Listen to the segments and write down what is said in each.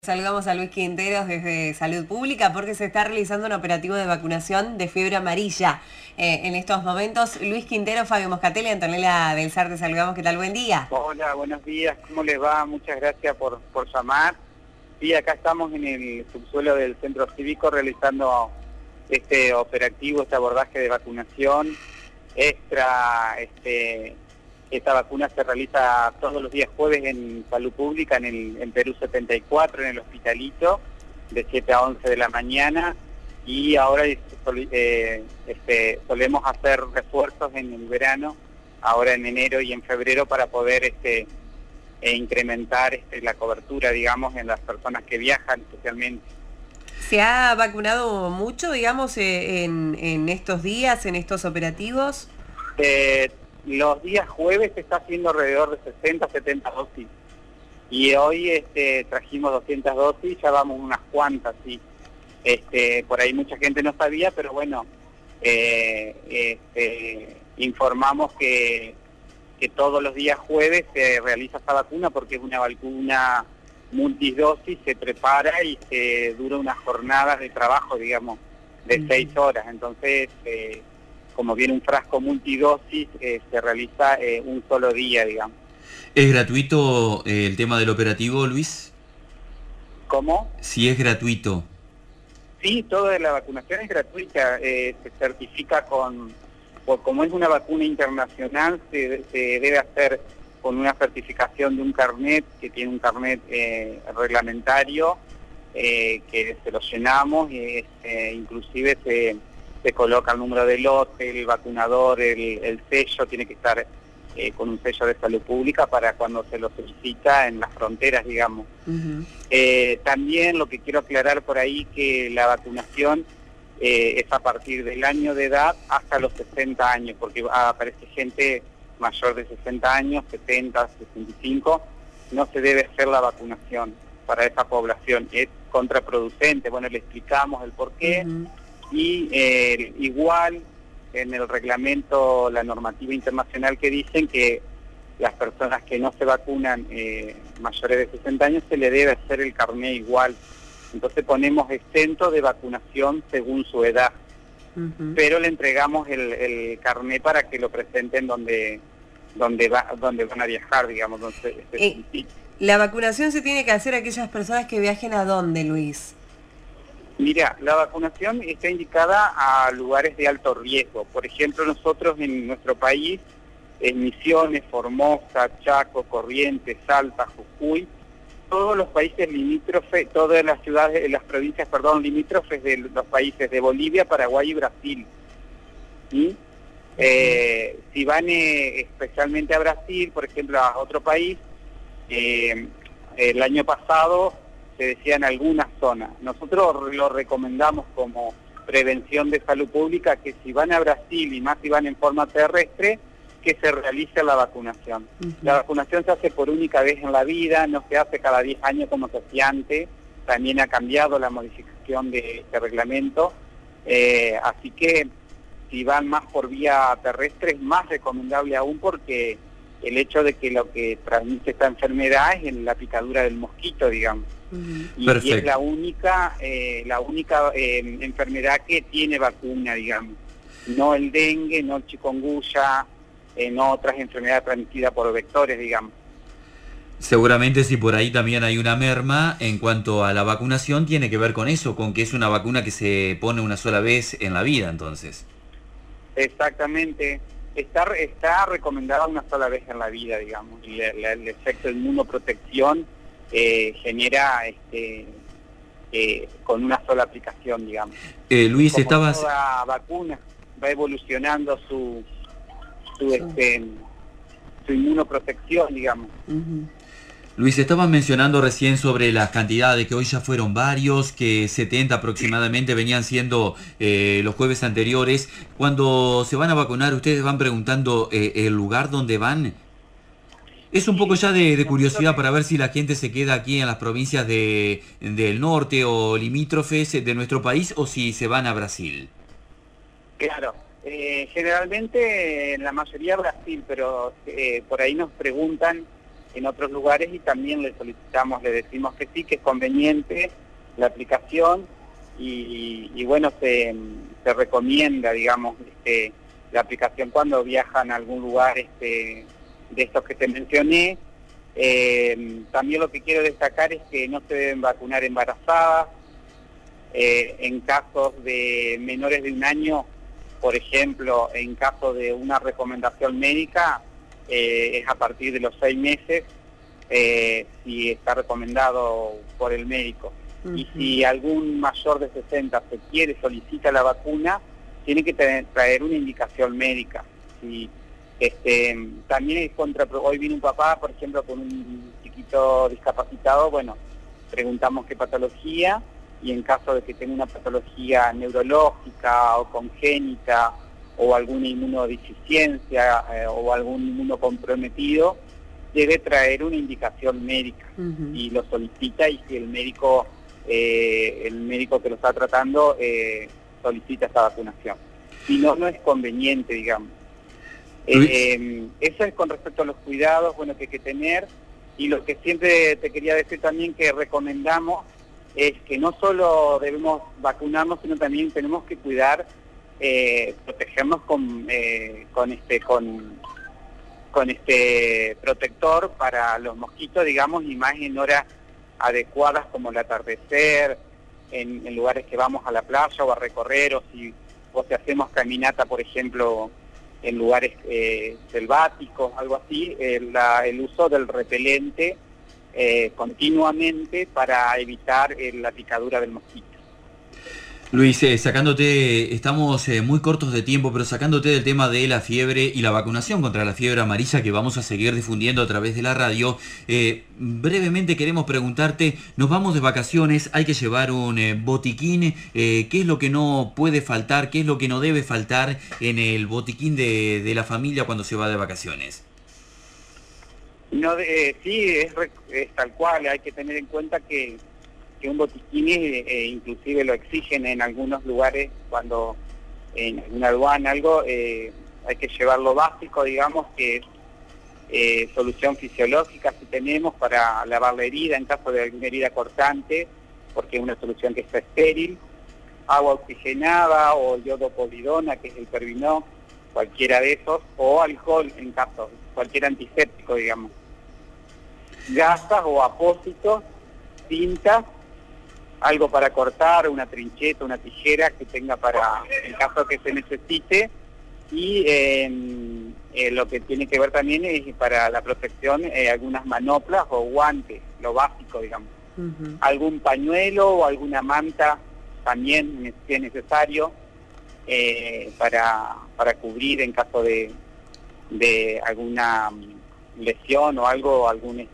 Saludamos a Luis Quinteros desde Salud Pública porque se está realizando un operativo de vacunación de fiebre amarilla. En estos momentos, Luis Quintero, Fabio Moscatelli, Antonella del SAR, te saludamos. ¿Qué tal? Buen día. Hola, buenos días. ¿Cómo les va? Muchas gracias por llamar. Sí, acá estamos en el subsuelo del Centro Cívico realizando este operativo, este abordaje de vacunación extra. Esta vacuna se realiza todos los días jueves en Salud Pública, en Perú 74, en el Hospitalito, de 7 a 11 de la mañana. Y ahora solemos hacer refuerzos en el verano, ahora en enero y en febrero, para poder incrementar la cobertura, digamos, en las personas que viajan especialmente. ¿Se ha vacunado mucho, digamos, en estos días, en estos operativos? Los días jueves se está haciendo alrededor de 60, 70 dosis. Y hoy trajimos 200 dosis, ya vamos unas cuantas, sí. Por ahí mucha gente no sabía, pero bueno, informamos que todos los días jueves se realiza esta vacuna porque es una vacuna multidosis, se prepara y se dura unas jornadas de trabajo, digamos, de 6 horas. Entonces, como viene un frasco multidosis, se realiza un solo día, digamos. ¿Es gratuito el tema del operativo, Luis? ¿Cómo? Sí, es gratuito. Sí, toda la vacunación es gratuita, se certifica como es una vacuna internacional, se debe hacer con una certificación de un carnet, que tiene un carnet reglamentario, que se lo llenamos, y inclusive se coloca el número de lote, el vacunador, el sello, tiene que estar con un sello de salud pública para cuando se lo solicita en las fronteras, digamos. También lo que quiero aclarar por ahí, que la vacunación es a partir del año de edad hasta los 60 años, porque aparece gente mayor de 60 años, 70, 65, no se debe hacer la vacunación para esa población, es contraproducente. Bueno, le explicamos el porqué. Y igual en el reglamento, la normativa internacional, que dicen que las personas que no se vacunan mayores de 60 años se le debe hacer el carné igual. Entonces ponemos exento de vacunación según su edad, pero le entregamos el carné para que lo presenten donde van a viajar, digamos. ¿La vacunación se tiene que hacer a aquellas personas que viajen a dónde, Luis? Mira, la vacunación está indicada a lugares de alto riesgo. Por ejemplo, nosotros en nuestro país, en Misiones, Formosa, Chaco, Corrientes, Salta, Jujuy, todos los países limítrofes, todas las ciudades, las provincias, perdón, limítrofes de los países de Bolivia, Paraguay y Brasil. ¿Sí? Si van especialmente a Brasil, por ejemplo, a otro país, el año pasado se decía en algunas zonas. Nosotros lo recomendamos como prevención de salud pública, que si van a Brasil, y más si van en forma terrestre, que se realice la vacunación. La vacunación se hace por única vez en la vida, no se hace cada 10 años como se hacía antes. También ha cambiado la modificación de este reglamento. Así que si van más por vía terrestre es más recomendable aún, porque el hecho de que lo que transmite esta enfermedad es en la picadura del mosquito, digamos. Y es la única enfermedad que tiene vacuna, digamos. No el dengue, no el chikungunya, no otras enfermedades transmitidas por vectores, digamos. Seguramente, si por ahí también hay una merma en cuanto a la vacunación, tiene que ver con eso, con que es una vacuna que se pone una sola vez en la vida, entonces. Exactamente. Está recomendada una sola vez en la vida, digamos, y el efecto de inmunoprotección genera con una sola aplicación, digamos. Luis, como estabas... toda vacuna va evolucionando su inmunoprotección, digamos. Luis, estabas mencionando recién sobre las cantidades, que hoy ya fueron varios, que 70 aproximadamente venían siendo los jueves anteriores. Cuando se van a vacunar, ustedes van preguntando el lugar donde van. Es un poco ya de curiosidad para ver si la gente se queda aquí en las provincias del norte o limítrofes de nuestro país, o si se van a Brasil. Claro, generalmente en la mayoría Brasil, pero por ahí nos preguntan en otros lugares y también le decimos que sí, que es conveniente la aplicación y bueno, se recomienda, digamos, la aplicación cuando viajan a algún lugar de estos que te mencioné. También lo que quiero destacar es que no se deben vacunar embarazadas. En casos de menores de 1 año, por ejemplo, en caso de una recomendación médica, es a partir de los 6 meses, si está recomendado por el médico. Y si algún mayor de 60 solicita la vacuna, tiene que traer una indicación médica. Si, también es hoy vino un papá, por ejemplo, con un chiquito discapacitado, bueno, preguntamos qué patología, y en caso de que tenga una patología neurológica o congénita, o alguna inmunodeficiencia o algún inmunocomprometido, debe traer una indicación médica y lo solicita, y si el médico que lo está tratando solicita esta vacunación. Si no, no es conveniente, digamos. Eso es con respecto a los cuidados, bueno, que hay que tener, y lo que siempre te quería decir también que recomendamos es que no solo debemos vacunarnos, sino también tenemos que cuidar, protegernos con protector para los mosquitos, digamos, y más en horas adecuadas como el atardecer, en lugares que vamos a la playa o a recorrer, o si hacemos caminata, por ejemplo, en lugares selváticos, algo así, el uso del repelente continuamente para evitar la picadura del mosquito. Luis, estamos muy cortos de tiempo, pero sacándote del tema de la fiebre y la vacunación contra la fiebre amarilla que vamos a seguir difundiendo a través de la radio, brevemente queremos preguntarte, nos vamos de vacaciones, hay que llevar un botiquín, ¿qué es lo que no puede faltar, qué es lo que no debe faltar en el botiquín de la familia cuando se va de vacaciones? No, sí, es tal cual, hay que tener en cuenta que un botiquín inclusive lo exigen en algunos lugares, cuando en alguna aduana algo, hay que llevar lo básico, digamos, que es solución fisiológica si tenemos para lavar la herida en caso de alguna herida cortante, porque es una solución que está estéril, agua oxigenada o iodopovidona, que es el Pervinó, cualquiera de esos, o alcohol en caso, cualquier antiséptico, digamos. Gasas o apósitos, cintas, algo para cortar, una trincheta, una tijera que tenga para, en caso que se necesite, y lo que tiene que ver también es para la protección, algunas manoplas o guantes, lo básico, digamos. Algún pañuelo o alguna manta también si es necesario, para cubrir en caso de alguna lesión o algo,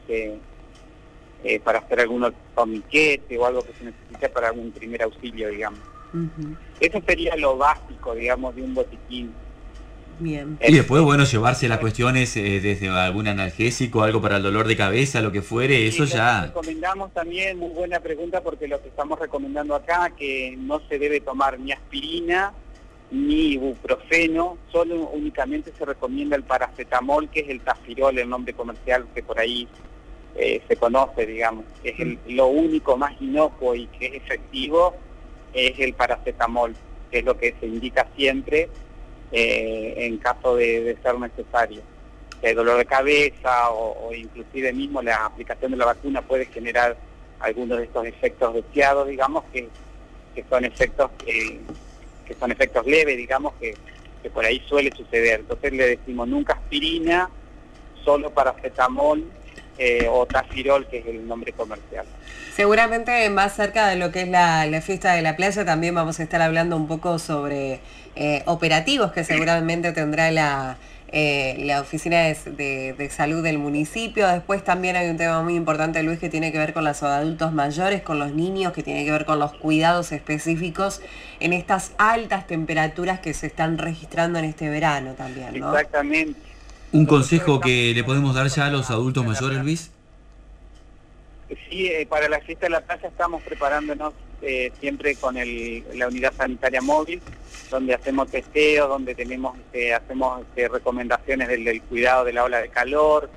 para hacer algún torniquete o algo que se necesite para algún primer auxilio, digamos. Eso sería lo básico, digamos, de un botiquín. Bien. Y después, bueno, llevarse las cuestiones desde algún analgésico, algo para el dolor de cabeza, lo que fuere, eso ya... Recomendamos también, muy buena pregunta, porque lo que estamos recomendando acá, que no se debe tomar ni aspirina ni ibuprofeno, solo únicamente se recomienda el paracetamol, que es el Tafirol, el nombre comercial que por ahí se conoce, digamos. Es lo único más inocuo y que es efectivo, es el paracetamol, que es lo que se indica siempre en caso de ser necesario. Si hay dolor de cabeza o inclusive mismo la aplicación de la vacuna puede generar algunos de estos efectos deseados, digamos, que son efectos leves, digamos, que por ahí suele suceder. Entonces le decimos nunca aspirina, solo paracetamol o Tafirol, que es el nombre comercial. Seguramente más cerca de lo que es la fiesta de la playa también vamos a estar hablando un poco sobre operativos que seguramente tendrá la oficina de salud del municipio. Después también hay un tema muy importante, Luis, que tiene que ver con los adultos mayores, con los niños, que tiene que ver con los cuidados específicos en estas altas temperaturas que se están registrando en este verano también, ¿no? Exactamente. ¿Un consejo que le podemos dar ya a los adultos mayores, Luis? Sí, para la fiesta de la playa estamos preparándonos siempre con la unidad sanitaria móvil, donde hacemos testeos, donde hacemos recomendaciones del cuidado de la ola de calor,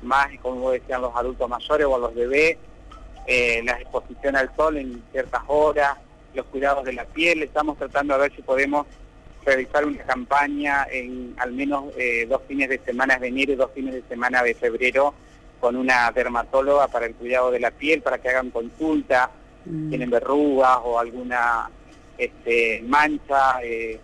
más, como decían, los adultos mayores o los bebés, la exposición al sol en ciertas horas, los cuidados de la piel. Estamos tratando a ver si podemos realizar una campaña en al menos 2 fines de semana de enero y 2 fines de semana de febrero con una dermatóloga para el cuidado de la piel, para que hagan consulta, tienen verrugas o alguna mancha,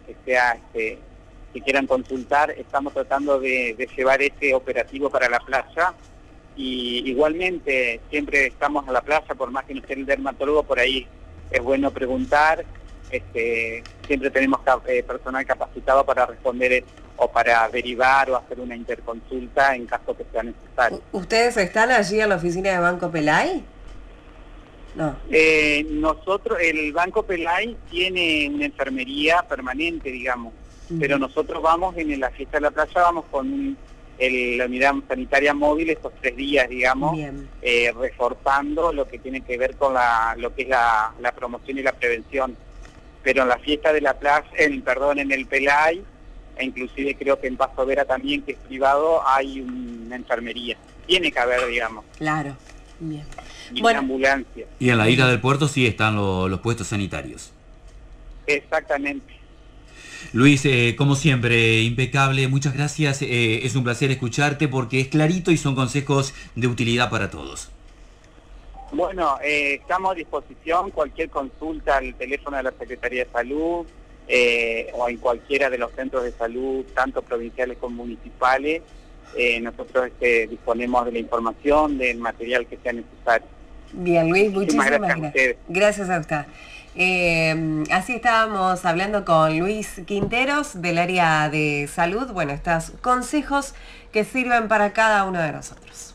que quieran consultar. Estamos tratando de llevar este operativo para la playa, y igualmente siempre estamos a la playa, por más que no esté el dermatólogo, por ahí es bueno preguntar. Siempre tenemos personal capacitado para responder o para derivar o hacer una interconsulta en caso que sea necesario. ¿Ustedes están allí en la oficina de Banco Pelay? No. Nosotros, el Banco Pelay tiene una enfermería permanente, digamos, pero nosotros vamos en la fiesta de la playa, vamos con la unidad sanitaria móvil estos 3 días, digamos, reforzando lo que tiene que ver con lo que es la promoción y la prevención. Pero en la fiesta de la playa, en el Pelay, e inclusive creo que en Paso Vera también, que es privado, hay una enfermería. Tiene que haber, digamos. Claro, bien. Y una ambulancia. Y en la isla del Puerto sí están los puestos sanitarios. Exactamente. Luis, como siempre, impecable, muchas gracias. Es un placer escucharte porque es clarito y son consejos de utilidad para todos. Bueno, estamos a disposición, cualquier consulta al teléfono de la Secretaría de Salud o en cualquiera de los centros de salud, tanto provinciales como municipales. Nosotros disponemos de la información, del material que sea necesario. Bien, Luis, muchísimas gracias. A ustedes. Gracias a usted. Así estábamos hablando con Luis Quinteros del área de salud. Bueno, estos consejos que sirven para cada uno de nosotros.